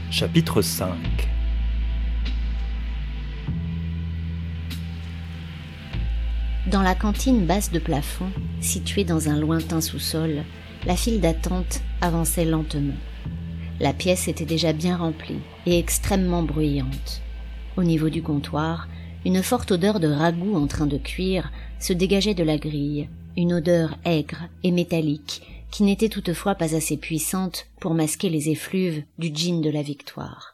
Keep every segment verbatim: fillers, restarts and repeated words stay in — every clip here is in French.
Chapitre cinq. Dans la cantine basse de plafond, située dans un lointain sous-sol, la file d'attente avançait lentement. La pièce était déjà bien remplie et extrêmement bruyante. Au niveau du comptoir, une forte odeur de ragoût en train de cuire se dégageait de la grille, une odeur aigre et métallique qui n'était toutefois pas assez puissante pour masquer les effluves du gin de la victoire.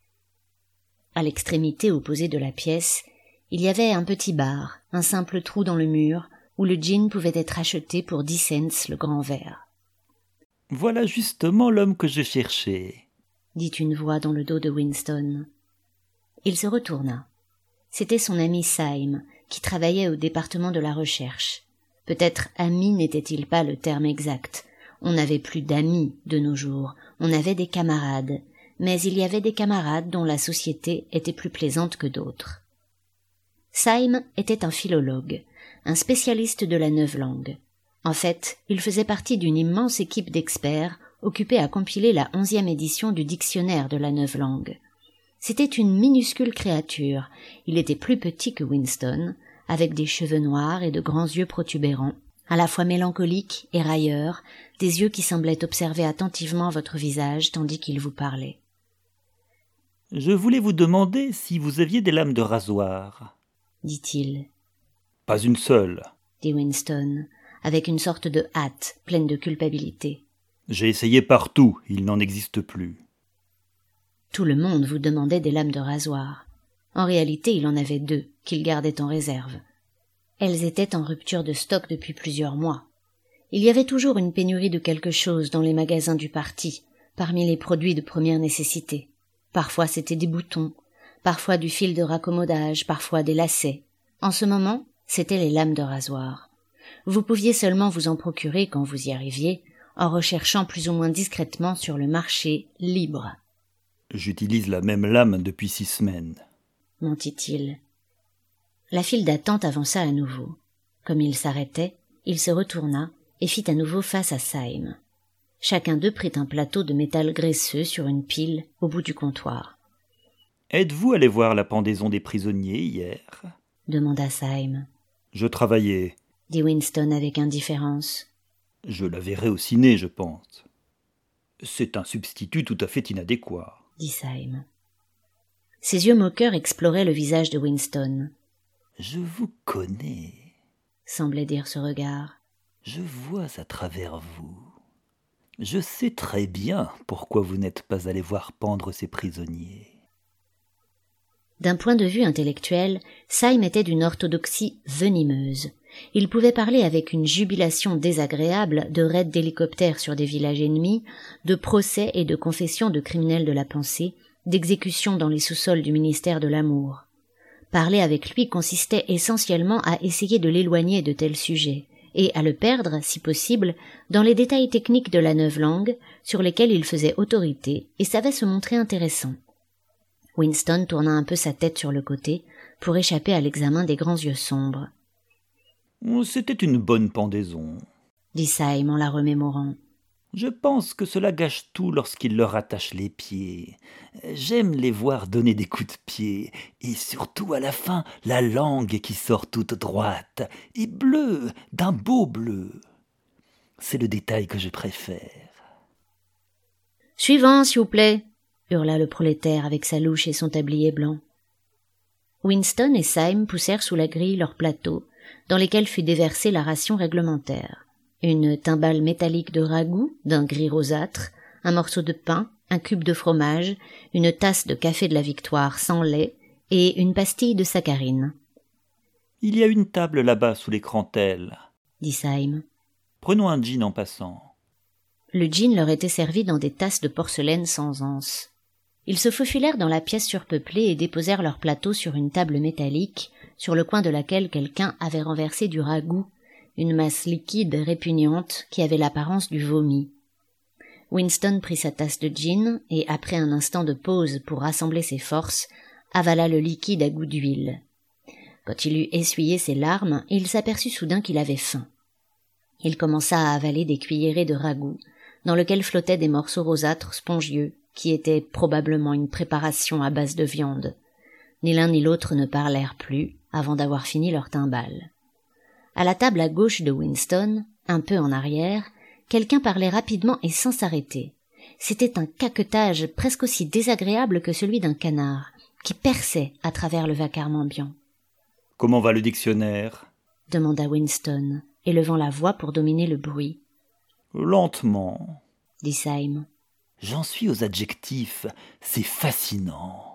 À l'extrémité opposée de la pièce, il y avait un petit bar, un simple trou dans le mur, où le gin pouvait être acheté pour dix cents le grand verre. « Voilà justement l'homme que je cherchais », dit une voix dans le dos de Winston. Il se retourna. C'était son ami Syme, qui travaillait au département de la recherche. Peut-être ami n'était-il pas le terme exact. On n'avait plus d'amis de nos jours, on avait des camarades, mais il y avait des camarades dont la société était plus plaisante que d'autres. Syme était un philologue, un spécialiste de la neuve-langue. En fait, il faisait partie d'une immense équipe d'experts occupés à compiler la onzième édition du dictionnaire de la neuve-langue. C'était une minuscule créature, il était plus petit que Winston, avec des cheveux noirs et de grands yeux protubérants, à la fois mélancoliques et railleurs, des yeux qui semblaient observer attentivement votre visage tandis qu'il vous parlait. « Je voulais vous demander si vous aviez des lames de rasoir, » dit-il. « Pas une seule, » dit Winston, avec une sorte de hâte pleine de culpabilité. « J'ai essayé partout, il n'en existe plus. » Tout le monde vous demandait des lames de rasoir. En réalité, il en avait deux, qu'il gardait en réserve. Elles étaient en rupture de stock depuis plusieurs mois. Il y avait toujours une pénurie de quelque chose dans les magasins du parti, parmi les produits de première nécessité. Parfois c'était des boutons, parfois du fil de raccommodage, parfois des lacets. En ce moment, c'étaient les lames de rasoir. Vous pouviez seulement vous en procurer quand vous y arriviez, en recherchant plus ou moins discrètement sur le marché libre. « J'utilise la même lame depuis six semaines, » mentit-il. La file d'attente avança à nouveau. Comme il s'arrêtait, il se retourna et fit à nouveau face à Syme. Chacun d'eux prit un plateau de métal graisseux sur une pile au bout du comptoir. « Êtes-vous allé voir la pendaison des prisonniers hier ?» demanda Syme. « Je travaillais, » dit Winston avec indifférence. « Je la verrai au ciné, je pense. C'est un substitut tout à fait inadéquat. » dit Syme. Ses yeux moqueurs exploraient le visage de Winston. « Je vous connais, » semblait dire ce regard. « Je vois à travers vous. Je sais très bien pourquoi vous n'êtes pas allé voir pendre ces prisonniers. » D'un point de vue intellectuel, Syme était d'une orthodoxie venimeuse. Il pouvait parler avec une jubilation désagréable de raids d'hélicoptères sur des villages ennemis, de procès et de confessions de criminels de la pensée, d'exécutions dans les sous-sols du ministère de l'Amour. Parler avec lui consistait essentiellement à essayer de l'éloigner de tels sujets, et à le perdre, si possible, dans les détails techniques de la neuve-langue, sur lesquels il faisait autorité et savait se montrer intéressant. Winston tourna un peu sa tête sur le côté, pour échapper à l'examen des grands yeux sombres. « C'était une bonne pendaison, » dit Syme en la remémorant. « Je pense que cela gâche tout lorsqu'il leur attache les pieds. J'aime les voir donner des coups de pied, et surtout à la fin, la langue qui sort toute droite, et bleue, d'un beau bleu. C'est le détail que je préfère. »« Suivant, s'il vous plaît !» hurla le prolétaire avec sa louche et son tablier blanc. Winston et Syme poussèrent sous la grille leurs plateaux, dans lesquels fut déversée la ration réglementaire. Une timbale métallique de ragoût d'un gris rosâtre, un morceau de pain, un cube de fromage, une tasse de café de la Victoire sans lait et une pastille de saccharine. « Il y a une table là-bas sous les crantelles, » dit Syme. « Prenons un gin en passant. » Le gin leur était servi dans des tasses de porcelaine sans anse. Ils se faufilèrent dans la pièce surpeuplée et déposèrent leur plateau sur une table métallique, sur le coin de laquelle quelqu'un avait renversé du ragoût, une masse liquide répugnante qui avait l'apparence du vomi. Winston prit sa tasse de gin et, après un instant de pause pour rassembler ses forces, avala le liquide à goût d'huile. Quand il eut essuyé ses larmes, il s'aperçut soudain qu'il avait faim. Il commença à avaler des cuillerées de ragoût, dans lequel flottaient des morceaux rosâtres spongieux, qui était probablement une préparation à base de viande. Ni l'un ni l'autre ne parlèrent plus avant d'avoir fini leur timbale. À la table à gauche de Winston, un peu en arrière, quelqu'un parlait rapidement et sans s'arrêter. C'était un caquetage presque aussi désagréable que celui d'un canard, qui perçait à travers le vacarme ambiant. « Comment va le dictionnaire ?» demanda Winston, élevant la voix pour dominer le bruit. « Lentement, » dit Syme. « J'en suis aux adjectifs, c'est fascinant. »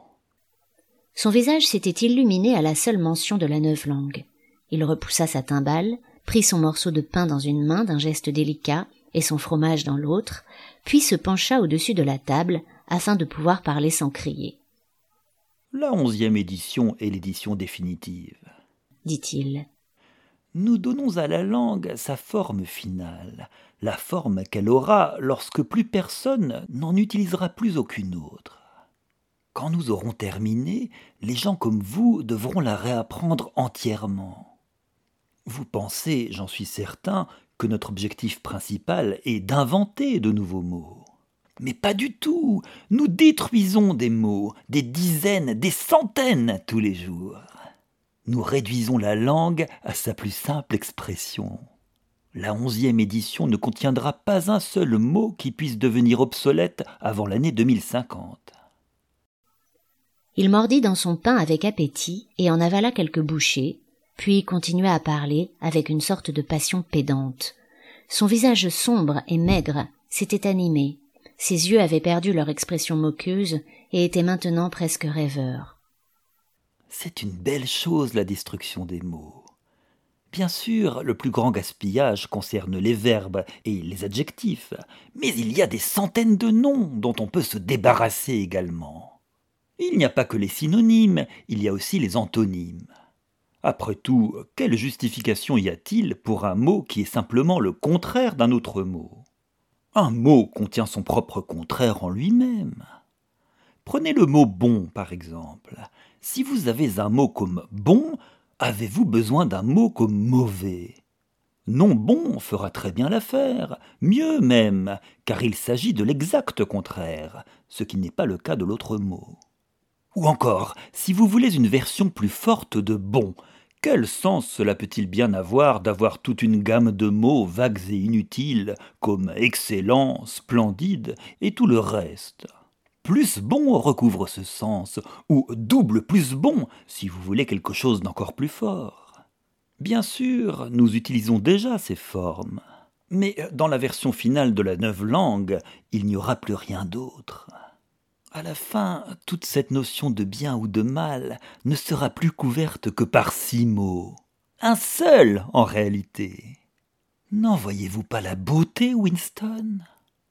Son visage s'était illuminé à la seule mention de la neuve langue. Il repoussa sa timbale, prit son morceau de pain dans une main d'un geste délicat et son fromage dans l'autre, puis se pencha au-dessus de la table afin de pouvoir parler sans crier. « La onzième édition est l'édition définitive, » dit-il. « Nous donnons à la langue sa forme finale, la forme qu'elle aura lorsque plus personne n'en utilisera plus aucune autre. Quand nous aurons terminé, les gens comme vous devront la réapprendre entièrement. Vous pensez, j'en suis certain, que notre objectif principal est d'inventer de nouveaux mots. Mais pas du tout. Nous détruisons des mots, des dizaines, des centaines tous les jours. Nous réduisons la langue à sa plus simple expression. La onzième édition ne contiendra pas un seul mot qui puisse devenir obsolète avant l'année deux mille cinquante. Il mordit dans son pain avec appétit et en avala quelques bouchées, puis continua à parler avec une sorte de passion pédante. Son visage sombre et maigre s'était animé, ses yeux avaient perdu leur expression moqueuse et étaient maintenant presque rêveurs. C'est une belle chose, la destruction des mots. Bien sûr, le plus grand gaspillage concerne les verbes et les adjectifs, mais il y a des centaines de noms dont on peut se débarrasser également. Il n'y a pas que les synonymes, il y a aussi les antonymes. Après tout, quelle justification y a-t-il pour un mot qui est simplement le contraire d'un autre mot ? Un mot contient son propre contraire en lui-même. Prenez le mot « bon » par exemple. Si vous avez un mot comme « bon », avez-vous besoin d'un mot comme « mauvais » ? Non bon fera très bien l'affaire, mieux même, car il s'agit de l'exact contraire, ce qui n'est pas le cas de l'autre mot. Ou encore, si vous voulez une version plus forte de « bon », quel sens cela peut-il bien avoir d'avoir toute une gamme de mots vagues et inutiles, comme « excellent »,« splendide » et tout le reste ? Plus bon recouvre ce sens, ou double plus bon si vous voulez quelque chose d'encore plus fort. Bien sûr, nous utilisons déjà ces formes, mais dans la version finale de la neuve langue, il n'y aura plus rien d'autre. À la fin, toute cette notion de bien ou de mal ne sera plus couverte que par six mots. Un seul, en réalité. N'en voyez-vous pas la beauté, Winston ?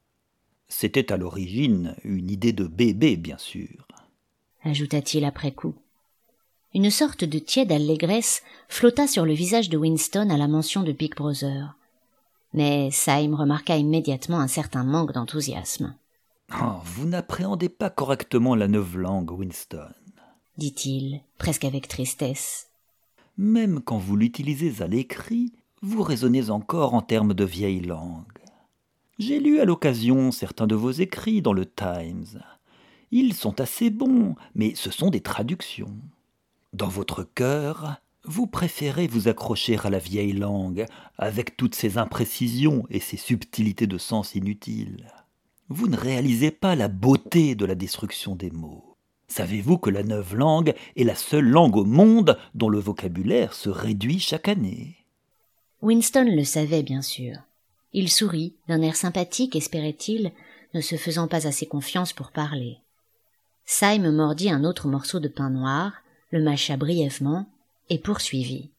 C'était à l'origine une idée de bébé, bien sûr, ajouta-t-il après coup. Une sorte de tiède allégresse flotta sur le visage de Winston à la mention de Big Brother. Mais Syme remarqua immédiatement un certain manque d'enthousiasme. Oh, vous n'appréhendez pas correctement la neuve langue, Winston, dit-il, presque avec tristesse. Même quand vous l'utilisez à l'écrit, vous raisonnez encore en termes de vieille langue. J'ai lu à l'occasion certains de vos écrits dans le Times. Ils sont assez bons, mais ce sont des traductions. Dans votre cœur, vous préférez vous accrocher à la vieille langue, avec toutes ses imprécisions et ses subtilités de sens inutiles. Vous ne réalisez pas la beauté de la destruction des mots. Savez-vous que la neuve langue est la seule langue au monde dont le vocabulaire se réduit chaque année ? Winston le savait, bien sûr. Il sourit, d'un air sympathique, espérait-il, ne se faisant pas assez confiance pour parler. Syme mordit un autre morceau de pain noir, le mâcha brièvement, et poursuivit.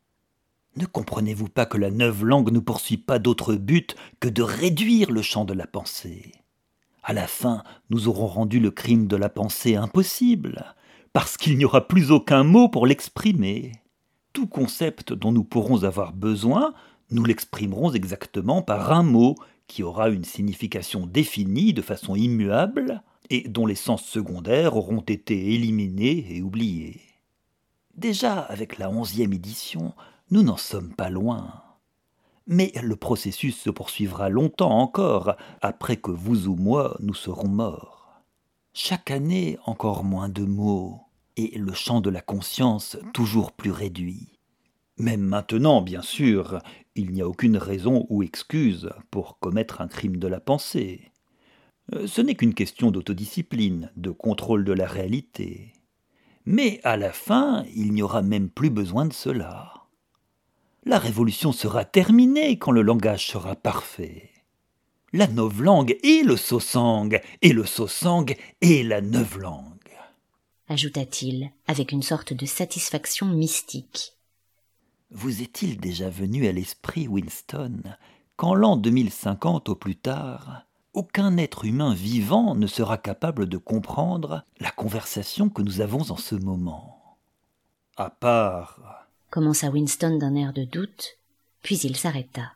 « Ne comprenez-vous pas que la neuve langue ne poursuit pas d'autre but que de réduire le champ de la pensée ? À la fin, nous aurons rendu le crime de la pensée impossible, parce qu'il n'y aura plus aucun mot pour l'exprimer. Tout concept dont nous pourrons avoir besoin, nous l'exprimerons exactement par un mot qui aura une signification définie de façon immuable et dont les sens secondaires auront été éliminés et oubliés. Déjà, avec la onzième édition, nous n'en sommes pas loin. Mais le processus se poursuivra longtemps encore, après que vous ou moi nous serons morts. Chaque année, encore moins de mots, et le champ de la conscience toujours plus réduit. Même maintenant, bien sûr, il n'y a aucune raison ou excuse pour commettre un crime de la pensée. Ce n'est qu'une question d'autodiscipline, de contrôle de la réalité. Mais à la fin, il n'y aura même plus besoin de cela. La révolution sera terminée quand le langage sera parfait. La novlangue et le sosang, et le sosang et la novlangue, ajouta-t-il, avec une sorte de satisfaction mystique. Vous est-il déjà venu à l'esprit, Winston, qu'en l'an deux mille cinquante au plus tard, aucun être humain vivant ne sera capable de comprendre la conversation que nous avons en ce moment? À part... commença Winston d'un air de doute, puis il s'arrêta.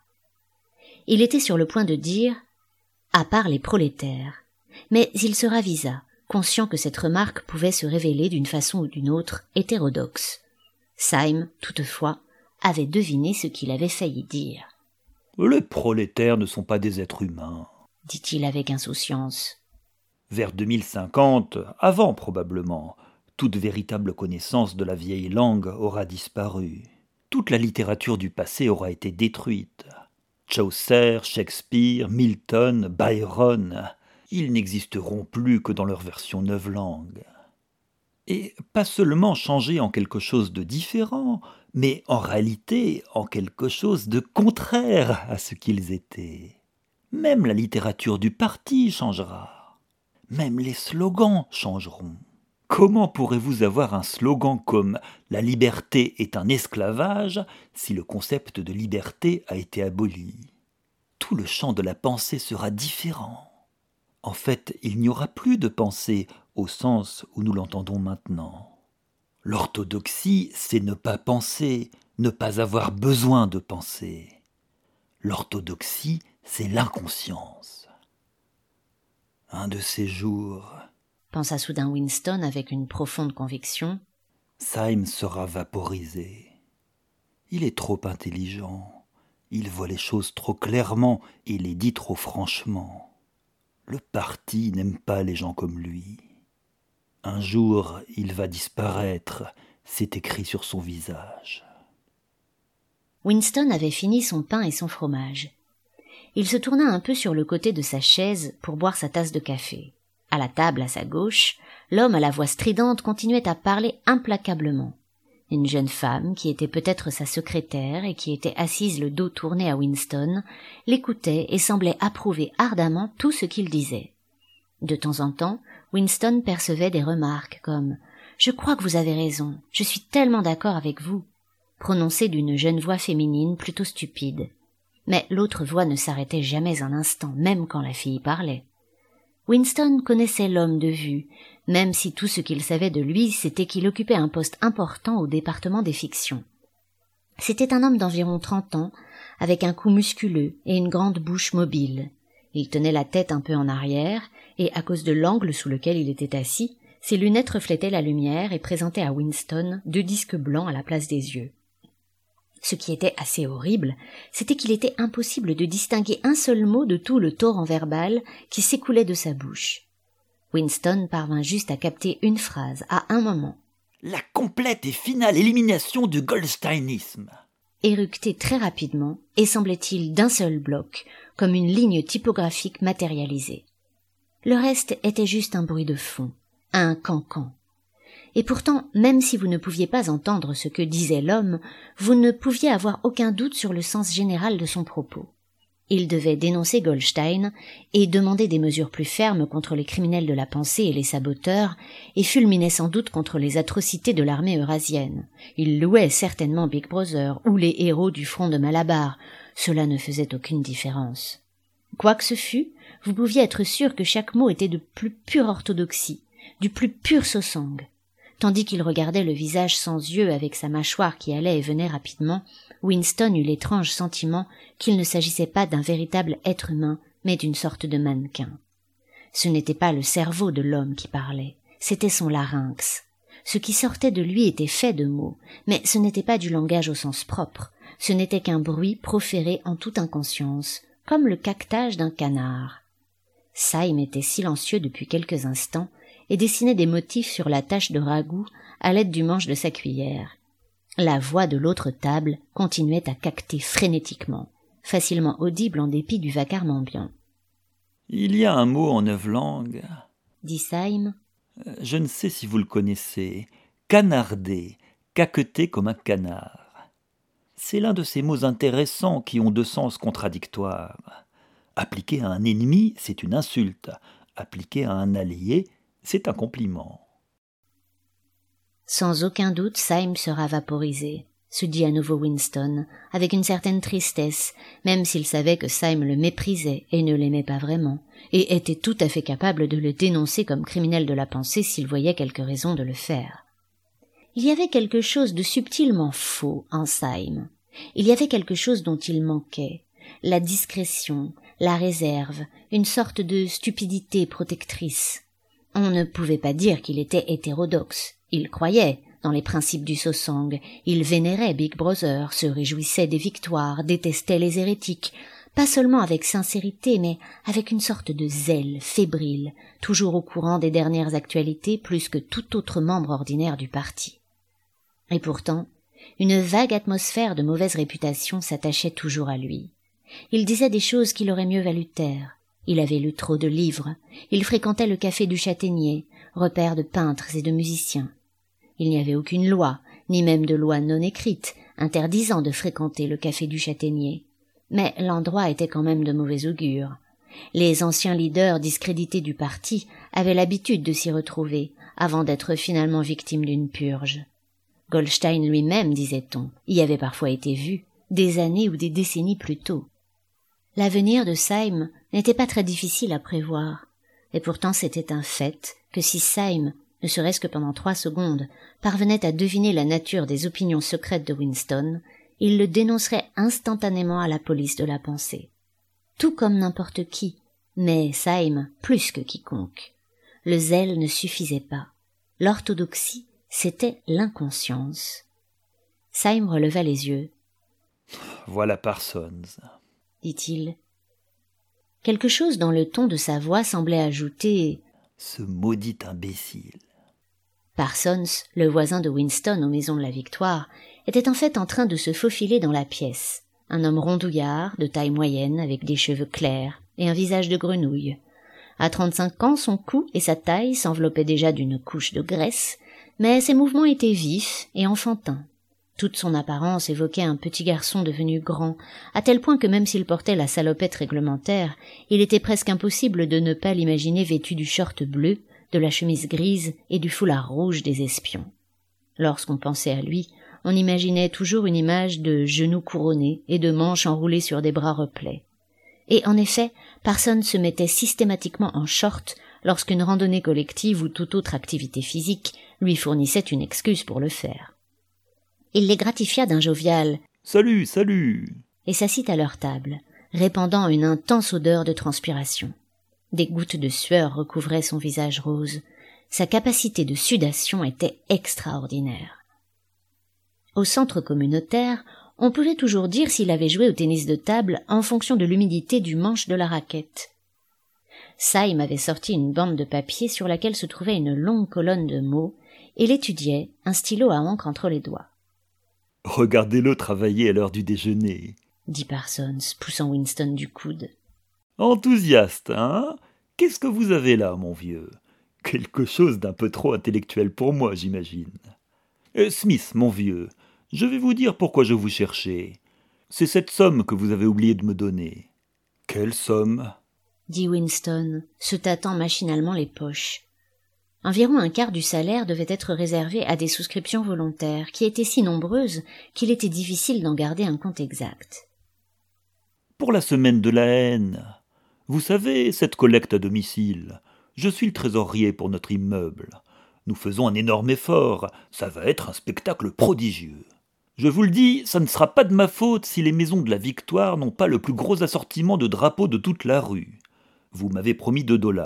Il était sur le point de dire « à part les prolétaires », mais il se ravisa, conscient que cette remarque pouvait se révéler d'une façon ou d'une autre hétérodoxe. Syme, toutefois, avait deviné ce qu'il avait failli dire. « Les prolétaires ne sont pas des êtres humains, » dit-il avec insouciance. Vers deux mille cinquante, avant probablement, toute véritable connaissance de la vieille langue aura disparu. Toute la littérature du passé aura été détruite. Chaucer, Shakespeare, Milton, Byron, ils n'existeront plus que dans leur version novlangue. Et pas seulement changés en quelque chose de différent, mais en réalité en quelque chose de contraire à ce qu'ils étaient. Même la littérature du parti changera. Même les slogans changeront. Comment pourrez-vous avoir un slogan comme « La liberté est un esclavage » si le concept de liberté a été aboli? Tout le champ de la pensée sera différent. En fait, il n'y aura plus de pensée au sens où nous l'entendons maintenant. L'orthodoxie, c'est ne pas penser, ne pas avoir besoin de penser. L'orthodoxie, c'est l'inconscience. Un de ces jours, pensa soudain Winston avec une profonde conviction, Syme sera vaporisé. Il est trop intelligent, il voit les choses trop clairement et les dit trop franchement. Le parti n'aime pas les gens comme lui. Un jour, il va disparaître, c'est écrit sur son visage. Winston avait fini son pain et son fromage. Il se tourna un peu sur le côté de sa chaise pour boire sa tasse de café. À la table, à sa gauche, l'homme à la voix stridente continuait à parler implacablement. Une jeune femme, qui était peut-être sa secrétaire et qui était assise le dos tourné à Winston, l'écoutait et semblait approuver ardemment tout ce qu'il disait. De temps en temps, Winston percevait des remarques comme « Je crois que vous avez raison, je suis tellement d'accord avec vous », prononcées d'une jeune voix féminine plutôt stupide. Mais l'autre voix ne s'arrêtait jamais un instant, même quand la fille parlait. Winston connaissait l'homme de vue, même si tout ce qu'il savait de lui, c'était qu'il occupait un poste important au département des fictions. C'était un homme d'environ trente ans, avec un cou musculeux et une grande bouche mobile. Il tenait la tête un peu en arrière, et à cause de l'angle sous lequel il était assis, ses lunettes reflétaient la lumière et présentaient à Winston deux disques blancs à la place des yeux. Ce qui était assez horrible, c'était qu'il était impossible de distinguer un seul mot de tout le torrent verbal qui s'écoulait de sa bouche. Winston parvint juste à capter une phrase, à un moment. « La complète et finale élimination du goldsteinisme » éructé très rapidement et semblait-il d'un seul bloc, comme une ligne typographique matérialisée. Le reste était juste un bruit de fond, un cancan. Et pourtant, même si vous ne pouviez pas entendre ce que disait l'homme, vous ne pouviez avoir aucun doute sur le sens général de son propos. Il devait dénoncer Goldstein et demander des mesures plus fermes contre les criminels de la pensée et les saboteurs, et fulminait sans doute contre les atrocités de l'armée eurasienne. Il louait certainement Big Brother ou les héros du front de Malabar. Cela ne faisait aucune différence. Quoi que ce fût, vous pouviez être sûr que chaque mot était de plus pure orthodoxie, du plus pur sosang. Tandis qu'il regardait le visage sans yeux avec sa mâchoire qui allait et venait rapidement, Winston eut l'étrange sentiment qu'il ne s'agissait pas d'un véritable être humain, mais d'une sorte de mannequin. Ce n'était pas le cerveau de l'homme qui parlait, c'était son larynx. Ce qui sortait de lui était fait de mots, mais ce n'était pas du langage au sens propre, ce n'était qu'un bruit proféré en toute inconscience, comme le caquetage d'un canard. Syme était silencieux depuis quelques instants, et dessinait des motifs sur la tâche de ragoût à l'aide du manche de sa cuillère. La voix de l'autre table continuait à caqueter frénétiquement, facilement audible en dépit du vacarme ambiant. « Il y a un mot en neuf langues, dit Syme. Je ne sais si vous le connaissez, canarder, caqueter comme un canard. C'est l'un de ces mots intéressants qui ont deux sens contradictoires. Appliqué à un ennemi, c'est une insulte. Appliqué à un allié, c'est un compliment. » Sans aucun doute, Syme sera vaporisé, se dit à nouveau Winston, avec une certaine tristesse, même s'il savait que Syme le méprisait et ne l'aimait pas vraiment, et était tout à fait capable de le dénoncer comme criminel de la pensée s'il voyait quelque raison de le faire. Il y avait quelque chose de subtilement faux en Syme. Il y avait quelque chose dont il manquait, la discrétion, la réserve, une sorte de stupidité protectrice. On ne pouvait pas dire qu'il était hétérodoxe. Il croyait dans les principes du Sosang, il vénérait Big Brother, se réjouissait des victoires, détestait les hérétiques, pas seulement avec sincérité, mais avec une sorte de zèle fébrile, toujours au courant des dernières actualités plus que tout autre membre ordinaire du parti. Et pourtant, une vague atmosphère de mauvaise réputation s'attachait toujours à lui. Il disait des choses qu'il aurait mieux valu taire. Il avait lu trop de livres, il fréquentait le café du Châtaignier, repère de peintres et de musiciens. Il n'y avait aucune loi, ni même de loi non écrite, interdisant de fréquenter le café du Châtaignier. Mais l'endroit était quand même de mauvais augure. Les anciens leaders discrédités du parti avaient l'habitude de s'y retrouver, avant d'être finalement victimes d'une purge. Goldstein lui-même, disait-on, y avait parfois été vu, des années ou des décennies plus tôt. L'avenir de Syme n'était pas très difficile à prévoir, et pourtant c'était un fait que si Syme, ne serait-ce que pendant trois secondes, parvenait à deviner la nature des opinions secrètes de Winston, il le dénoncerait instantanément à la police de la pensée. Tout comme n'importe qui, mais Syme plus que quiconque. Le zèle ne suffisait pas. L'orthodoxie, c'était l'inconscience. Syme releva les yeux. « Voilà Parsons, » dit-il. Quelque chose dans le ton de sa voix semblait ajouter « ce maudit imbécile ». Parsons, le voisin de Winston aux Maisons de la Victoire, était en fait en train de se faufiler dans la pièce. Un homme rondouillard, de taille moyenne, avec des cheveux clairs et un visage de grenouille. À trente-cinq ans, son cou et sa taille s'enveloppaient déjà d'une couche de graisse, mais ses mouvements étaient vifs et enfantins. Toute son apparence évoquait un petit garçon devenu grand, à tel point que même s'il portait la salopette réglementaire, il était presque impossible de ne pas l'imaginer vêtu du short bleu, de la chemise grise et du foulard rouge des espions. Lorsqu'on pensait à lui, on imaginait toujours une image de genoux couronnés et de manches enroulées sur des bras replets. Et en effet, Parsons se mettait systématiquement en short lorsqu'une randonnée collective ou toute autre activité physique lui fournissait une excuse pour le faire. Il les gratifia d'un jovial « Salut, salut !» et s'assit à leur table, répandant une intense odeur de transpiration. Des gouttes de sueur recouvraient son visage rose. Sa capacité de sudation était extraordinaire. Au centre communautaire, on pouvait toujours dire s'il avait joué au tennis de table en fonction de l'humidité du manche de la raquette. Syme avait sorti une bande de papier sur laquelle se trouvait une longue colonne de mots et l'étudiait, un stylo à encre entre les doigts. « Regardez-le travailler à l'heure du déjeuner, » dit Parsons, poussant Winston du coude. « Enthousiaste, hein ? Qu'est-ce que vous avez là, mon vieux ? Quelque chose d'un peu trop intellectuel pour moi, j'imagine. Euh, Smith, mon vieux, je vais vous dire pourquoi je vous cherchais. C'est cette somme que vous avez oublié de me donner. »« Quelle somme ?» dit Winston, se tâtant machinalement les poches. Environ un quart du salaire devait être réservé à des souscriptions volontaires, qui étaient si nombreuses qu'il était difficile d'en garder un compte exact. « Pour la semaine de la haine. Vous savez, cette collecte à domicile. Je suis le trésorier pour notre immeuble. Nous faisons un énorme effort. Ça va être un spectacle prodigieux. Je vous le dis, ça ne sera pas de ma faute si les Maisons de la Victoire n'ont pas le plus gros assortiment de drapeaux de toute la rue. Vous m'avez promis deux dollars. »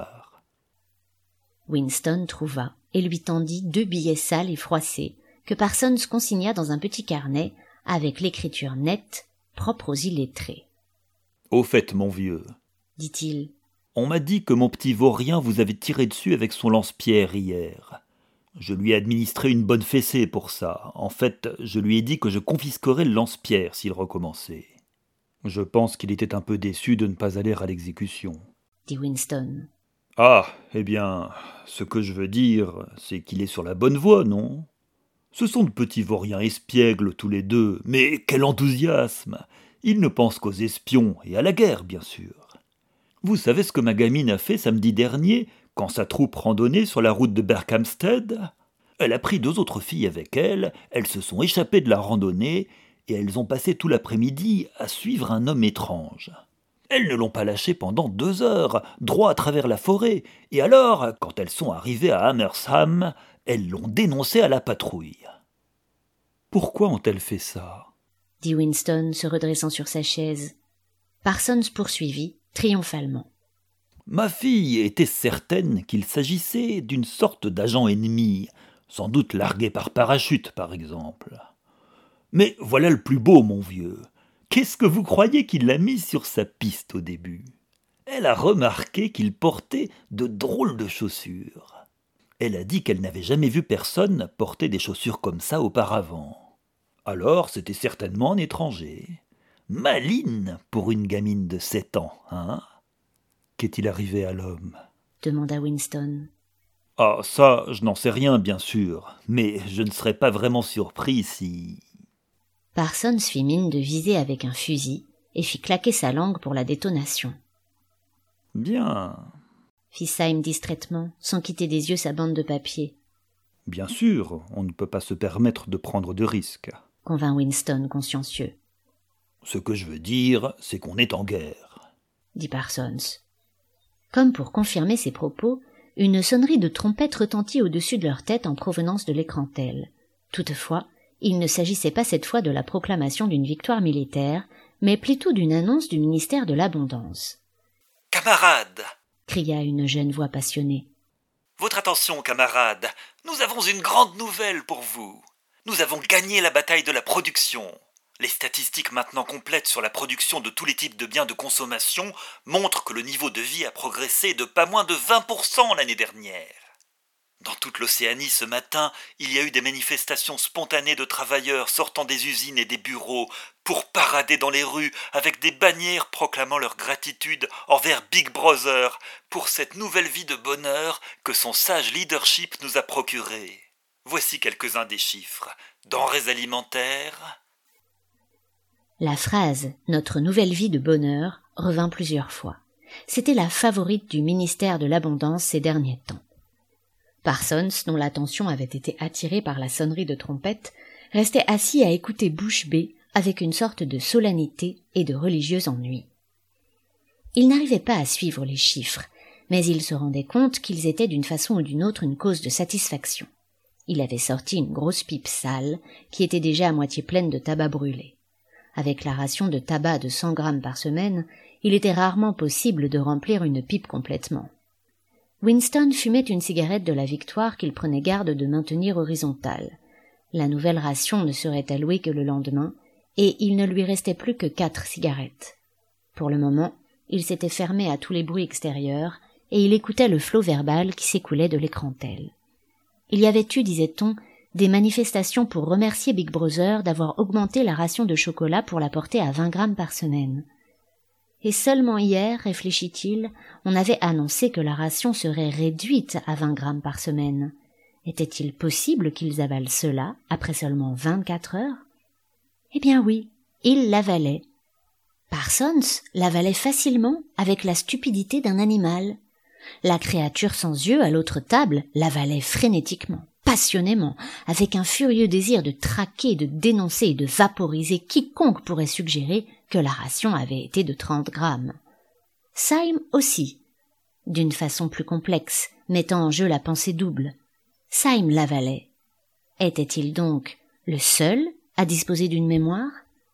Winston trouva et lui tendit deux billets sales et froissés que Parsons consigna dans un petit carnet avec l'écriture nette, propre aux illettrés. « Au fait, mon vieux, » dit-il, On m'a dit que mon petit vaurien vous avait tiré dessus avec son lance-pierre hier. Je lui ai administré une bonne fessée pour ça. En fait, je lui ai dit que je confisquerais le lance-pierre s'il recommençait. Je pense qu'il était un peu déçu de ne pas aller à l'exécution. Dit Winston. Ah, eh bien, ce que je veux dire, c'est qu'il est sur la bonne voie, non ? Ce sont de petits vauriens espiègles tous les deux, mais quel enthousiasme ! Ils ne pensent qu'aux espions et à la guerre, bien sûr. Vous savez ce que ma gamine a fait samedi dernier, quand sa troupe randonnait sur la route de Berkhamsted ? Elle a pris deux autres filles avec elle, elles se sont échappées de la randonnée, et elles ont passé tout l'après-midi à suivre un homme étrange. Elles ne l'ont pas lâché pendant deux heures, droit à travers la forêt, et alors, quand elles sont arrivées à Hammersham, elles l'ont dénoncé à la patrouille. Pourquoi ont-elles fait ça ? Dit Winston, se redressant sur sa chaise. Parsons poursuivit, triomphalement. Ma fille était certaine qu'il s'agissait d'une sorte d'agent ennemi, sans doute largué par parachute, par exemple. Mais voilà le plus beau, mon vieux. Qu'est-ce que vous croyez qu'il l'a mis sur sa piste au début ? Elle a remarqué qu'il portait de drôles de chaussures. Elle a dit qu'elle n'avait jamais vu personne porter des chaussures comme ça auparavant. Alors c'était certainement un étranger. Maline pour une gamine de sept ans, hein ? Qu'est-il arrivé à l'homme ? Demanda Winston. Ah, ça, je n'en sais rien, bien sûr, mais je ne serais pas vraiment surpris si... Parsons fit mine de viser avec un fusil et fit claquer sa langue pour la détonation. Bien. Fit Syme distraitement, sans quitter des yeux sa bande de papier. Bien sûr, on ne peut pas se permettre de prendre de risques. Convint Winston, consciencieux. Ce que je veux dire, c'est qu'on est en guerre. Dit Parsons. Comme pour confirmer ses propos, une sonnerie de trompette retentit au-dessus de leur tête en provenance de l'écran-tel. Toutefois, il ne s'agissait pas cette fois de la proclamation d'une victoire militaire, mais plutôt d'une annonce du ministère de l'Abondance. « Camarades !» cria une jeune voix passionnée. « Votre attention, camarades, nous avons une grande nouvelle pour vous. Nous avons gagné la bataille de la production. Les statistiques maintenant complètes sur la production de tous les types de biens de consommation montrent que le niveau de vie a progressé de pas moins de vingt pour cent l'année dernière. Dans toute l'Océanie ce matin, il y a eu des manifestations spontanées de travailleurs sortant des usines et des bureaux pour parader dans les rues avec des bannières proclamant leur gratitude envers Big Brother pour cette nouvelle vie de bonheur que son sage leadership nous a procurée. Voici quelques-uns des chiffres. Denrées alimentaires... La phrase « Notre nouvelle vie de bonheur » revint plusieurs fois. C'était la favorite du ministère de l'Abondance ces derniers temps. Parsons, dont l'attention avait été attirée par la sonnerie de trompette, restait assis à écouter bouche bée avec une sorte de solennité et de religieux ennui. Il n'arrivait pas à suivre les chiffres, mais il se rendait compte qu'ils étaient d'une façon ou d'une autre une cause de satisfaction. Il avait sorti une grosse pipe sale qui était déjà à moitié pleine de tabac brûlé. Avec la ration de tabac de cent grammes par semaine, il était rarement possible de remplir une pipe complètement. Winston fumait une cigarette de la Victoire qu'il prenait garde de maintenir horizontale. La nouvelle ration ne serait allouée que le lendemain, et il ne lui restait plus que quatre cigarettes. Pour le moment, il s'était fermé à tous les bruits extérieurs, et il écoutait le flot verbal qui s'écoulait de l'écran-tel. Il y avait eu, disait-on, des manifestations pour remercier Big Brother d'avoir augmenté la ration de chocolat pour la porter à vingt grammes par semaine. Et seulement hier, réfléchit-il, on avait annoncé que la ration serait réduite à vingt grammes par semaine. Était-il possible qu'ils avalent cela après seulement vingt-quatre heures ? Eh bien oui, ils l'avalaient. Parsons l'avalait facilement avec la stupidité d'un animal. La créature sans yeux à l'autre table l'avalait frénétiquement, passionnément, avec un furieux désir de traquer, de dénoncer et de vaporiser quiconque pourrait suggérer que la ration avait été de trente grammes. Syme aussi, d'une façon plus complexe, mettant en jeu la pensée double. Syme l'avalait. Était-il donc le seul à disposer d'une mémoire ?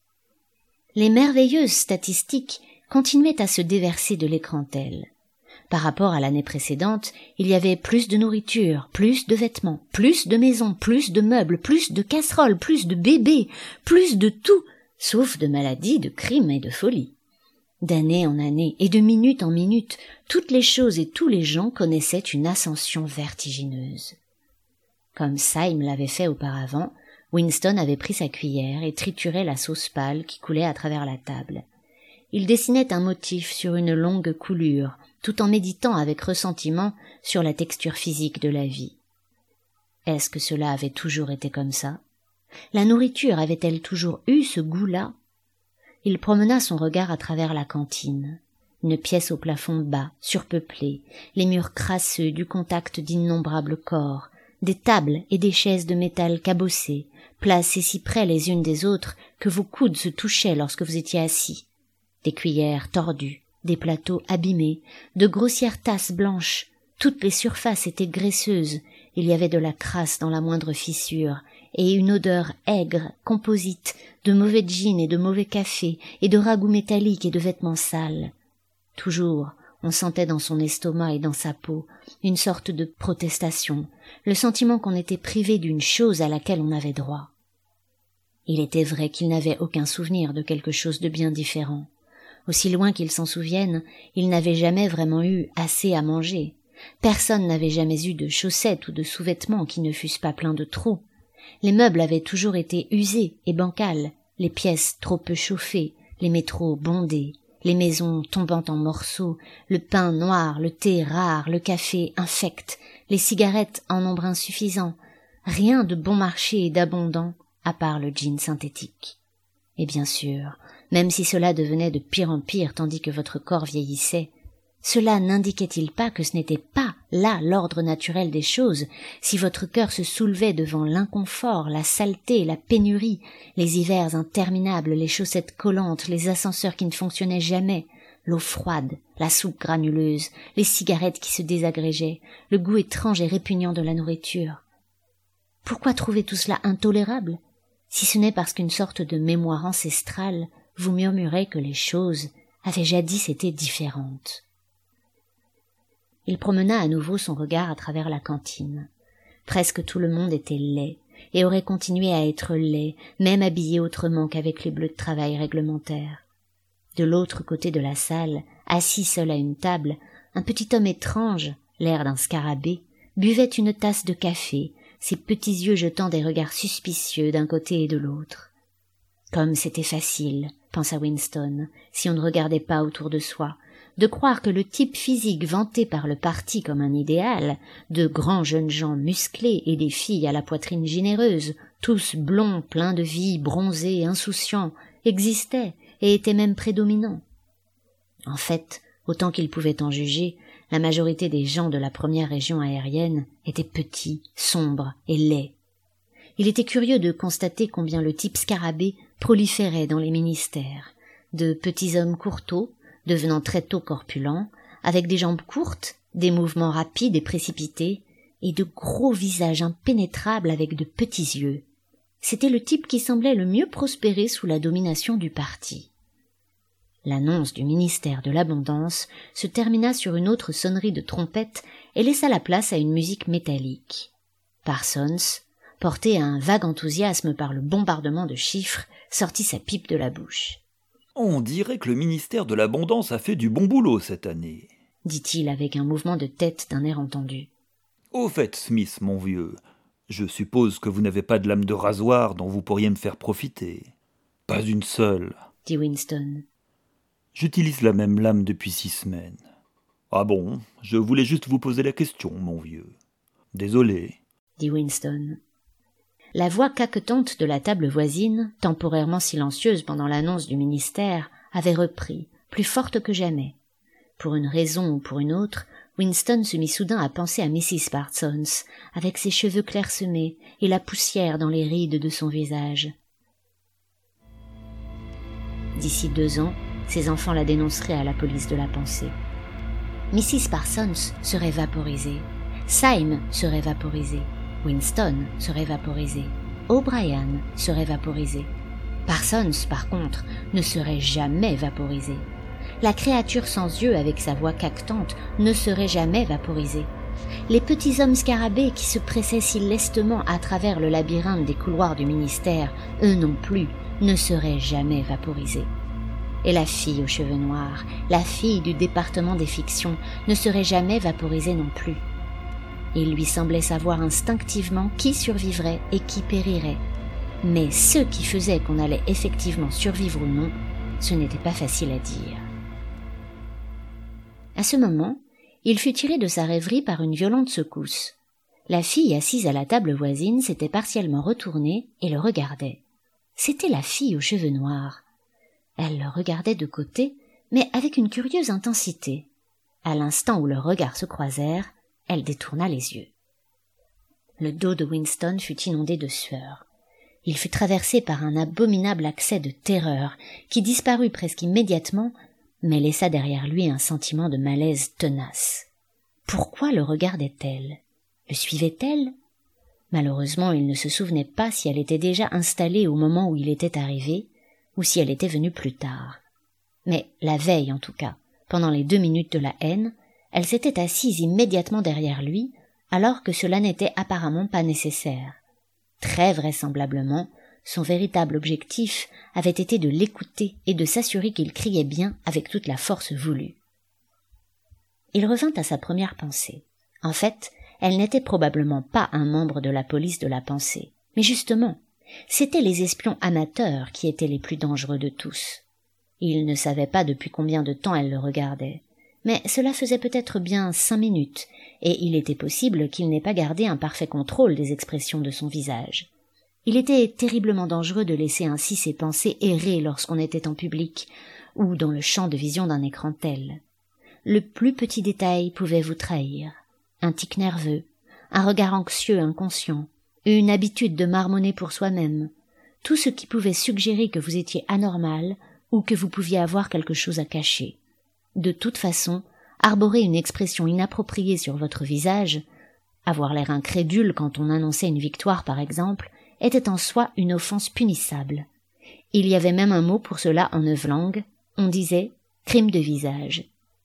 Les merveilleuses statistiques continuaient à se déverser de l'écran-tel. Par rapport à l'année précédente, il y avait plus de nourriture, plus de vêtements, plus de maisons, plus de meubles, plus de casseroles, plus de bébés, plus de tout, sauf de maladies, de crimes et de folies. D'année en année et de minute en minute, toutes les choses et tous les gens connaissaient une ascension vertigineuse. Comme Syme l'avait fait auparavant, Winston avait pris sa cuillère et triturait la sauce pâle qui coulait à travers la table. Il dessinait un motif sur une longue coulure, tout en méditant avec ressentiment sur la texture physique de la vie. Est-ce que cela avait toujours été comme ça? La nourriture avait-elle toujours eu ce goût-là? Il promena son regard à travers la cantine. Une pièce au plafond bas, surpeuplée, les murs crasseux du contact d'innombrables corps, des tables et des chaises de métal cabossées, placées si près les unes des autres que vos coudes se touchaient lorsque vous étiez assis, des cuillères tordues, des plateaux abîmés, de grossières tasses blanches, toutes les surfaces étaient graisseuses, il y avait de la crasse dans la moindre fissure, et une odeur aigre, composite, de mauvais gin et de mauvais café, et de ragoût métallique et de vêtements sales. Toujours, on sentait dans son estomac et dans sa peau une sorte de protestation, le sentiment qu'on était privé d'une chose à laquelle on avait droit. Il était vrai qu'il n'avait aucun souvenir de quelque chose de bien différent. Aussi loin qu'il s'en souvienne, il n'avait jamais vraiment eu assez à manger. Personne n'avait jamais eu de chaussettes ou de sous-vêtements qui ne fussent pas pleins de trous. Les meubles avaient toujours été usés et bancals, les pièces trop peu chauffées, les métros bondés, les maisons tombant en morceaux, le pain noir, le thé rare, le café infect, les cigarettes en nombre insuffisant, rien de bon marché et d'abondant, à part le gin synthétique. Et bien sûr, même si cela devenait de pire en pire tandis que votre corps vieillissait, cela n'indiquait-il pas que ce n'était pas là l'ordre naturel des choses, si votre cœur se soulevait devant l'inconfort, la saleté, la pénurie, les hivers interminables, les chaussettes collantes, les ascenseurs qui ne fonctionnaient jamais, l'eau froide, la soupe granuleuse, les cigarettes qui se désagrégeaient, le goût étrange et répugnant de la nourriture. Pourquoi trouver tout cela intolérable, si ce n'est parce qu'une sorte de mémoire ancestrale vous murmurait que les choses avaient jadis été différentes? Il promena à nouveau son regard à travers la cantine. Presque tout le monde était laid, et aurait continué à être laid, même habillé autrement qu'avec les bleus de travail réglementaires. De l'autre côté de la salle, assis seul à une table, un petit homme étrange, l'air d'un scarabée, buvait une tasse de café, ses petits yeux jetant des regards suspicieux d'un côté et de l'autre. Comme c'était facile, pensa Winston, si on ne regardait pas autour de soi, de croire que le type physique vanté par le parti comme un idéal, de grands jeunes gens musclés et des filles à la poitrine généreuse, tous blonds, pleins de vie, bronzés, insouciants, existait et était même prédominant. En fait, autant qu'il pouvait en juger, la majorité des gens de la première région aérienne étaient petits, sombres et laids. Il était curieux de constater combien le type scarabée proliférait dans les ministères, de petits hommes courteaux, devenant très tôt corpulents, avec des jambes courtes, des mouvements rapides et précipités, et de gros visages impénétrables avec de petits yeux. C'était le type qui semblait le mieux prospérer sous la domination du parti. L'annonce du ministère de l'Abondance se termina sur une autre sonnerie de trompette et laissa la place à une musique métallique. Parsons, porté à un vague enthousiasme par le bombardement de chiffres, sortit sa pipe de la bouche. On dirait que le ministère de l'Abondance a fait du bon boulot cette année, dit-il avec un mouvement de tête d'un air entendu. Au fait, Smith, mon vieux, je suppose que vous n'avez pas de lame de rasoir dont vous pourriez me faire profiter. Pas une seule, dit Winston. J'utilise la même lame depuis six semaines. Ah bon, je voulais juste vous poser la question, mon vieux. Désolé, dit Winston. La voix caquetante de la table voisine, temporairement silencieuse pendant l'annonce du ministère, avait repris, plus forte que jamais. Pour une raison ou pour une autre, Winston se mit soudain à penser à Missus Parsons, avec ses cheveux clairsemés et la poussière dans les rides de son visage. D'ici deux ans, ses enfants la dénonceraient à la police de la pensée. Missus Parsons serait vaporisée. Syme serait vaporisé. Winston serait vaporisé. O'Brien serait vaporisé. Parsons, par contre, ne serait jamais vaporisé. La créature sans yeux avec sa voix caquetante ne serait jamais vaporisée. Les petits hommes scarabées qui se pressaient si lestement à travers le labyrinthe des couloirs du ministère, eux non plus, ne seraient jamais vaporisés. Et la fille aux cheveux noirs, la fille du département des fictions, ne serait jamais vaporisée non plus. Il lui semblait savoir instinctivement qui survivrait et qui périrait. Mais ce qui faisait qu'on allait effectivement survivre ou non, ce n'était pas facile à dire. À ce moment, il fut tiré de sa rêverie par une violente secousse. La fille assise à la table voisine s'était partiellement retournée et le regardait. C'était la fille aux cheveux noirs. Elle le regardait de côté, mais avec une curieuse intensité. À l'instant où leurs regards se croisèrent, elle détourna les yeux. Le dos de Winston fut inondé de sueur. Il fut traversé par un abominable accès de terreur qui disparut presque immédiatement, mais laissa derrière lui un sentiment de malaise tenace. Pourquoi le regardait-elle? Le suivait-elle? Malheureusement, il ne se souvenait pas si elle était déjà installée au moment où il était arrivé, ou si elle était venue plus tard. Mais la veille, en tout cas, pendant les deux minutes de la haine, elle s'était assise immédiatement derrière lui, alors que cela n'était apparemment pas nécessaire. Très vraisemblablement, son véritable objectif avait été de l'écouter et de s'assurer qu'il criait bien avec toute la force voulue. Il revint à sa première pensée. En fait, elle n'était probablement pas un membre de la police de la pensée, mais justement, c'étaient les espions amateurs qui étaient les plus dangereux de tous. Il ne savait pas depuis combien de temps elle le regardait, mais cela faisait peut-être bien cinq minutes, et il était possible qu'il n'ait pas gardé un parfait contrôle des expressions de son visage. Il était terriblement dangereux de laisser ainsi ses pensées errer lorsqu'on était en public, ou dans le champ de vision d'un écran tel. Le plus petit détail pouvait vous trahir. Un tic nerveux, un regard anxieux inconscient, une habitude de marmonner pour soi-même, tout ce qui pouvait suggérer que vous étiez anormal ou que vous pouviez avoir quelque chose à cacher. De toute façon, arborer une expression inappropriée sur votre visage, avoir l'air incrédule quand on annonçait une victoire par exemple, était en soi une offense punissable. Il y avait même un mot pour cela en neuf langues, on disait « crime de visage ».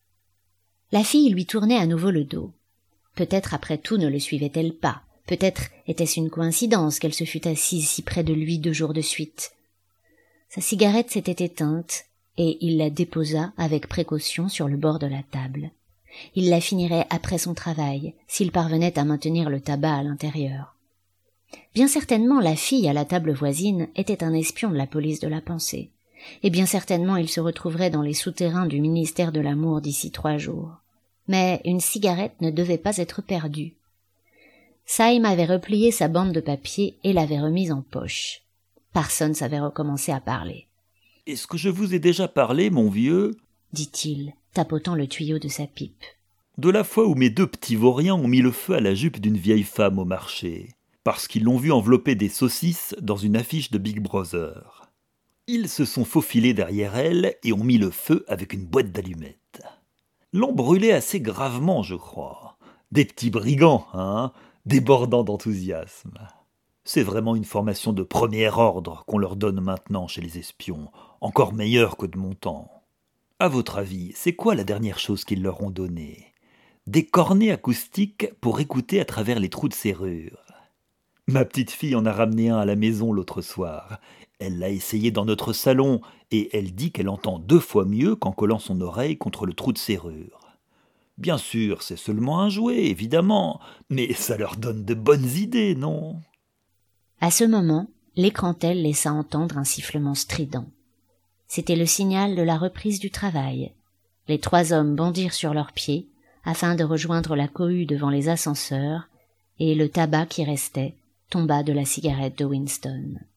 La fille lui tournait à nouveau le dos. Peut-être après tout ne le suivait-elle pas, peut-être était-ce une coïncidence qu'elle se fût assise si près de lui deux jours de suite. Sa cigarette s'était éteinte, et il la déposa avec précaution sur le bord de la table. Il la finirait après son travail, s'il parvenait à maintenir le tabac à l'intérieur. Bien certainement la fille à la table voisine était un espion de la police de la pensée, et bien certainement il se retrouverait dans les souterrains du ministère de l'amour d'ici trois jours. Mais une cigarette ne devait pas être perdue. Syme avait replié sa bande de papier et l'avait remise en poche. Parsons avait recommencé à parler. « Est-ce que je vous ai déjà parlé, mon vieux ?» dit-il, tapotant le tuyau de sa pipe. « De la fois où mes deux petits vauriens ont mis le feu à la jupe d'une vieille femme au marché, parce qu'ils l'ont vue envelopper des saucisses dans une affiche de Big Brother. Ils se sont faufilés derrière elle et ont mis le feu avec une boîte d'allumettes. L'ont brûlé assez gravement, je crois. Des petits brigands, hein, débordant d'enthousiasme. C'est vraiment une formation de premier ordre qu'on leur donne maintenant chez les espions, encore meilleure que de mon temps. À votre avis, c'est quoi la dernière chose qu'ils leur ont donnée? Des cornets acoustiques pour écouter à travers les trous de serrure. Ma petite fille en a ramené un à la maison l'autre soir. Elle l'a essayé dans notre salon et elle dit qu'elle entend deux fois mieux qu'en collant son oreille contre le trou de serrure. Bien sûr, c'est seulement un jouet, évidemment, mais ça leur donne de bonnes idées, non? À ce moment, l'écrantel laissa entendre un sifflement strident. C'était le signal de la reprise du travail. Les trois hommes bondirent sur leurs pieds afin de rejoindre la cohue devant les ascenseurs, et le tabac qui restait tomba de la cigarette de Winston.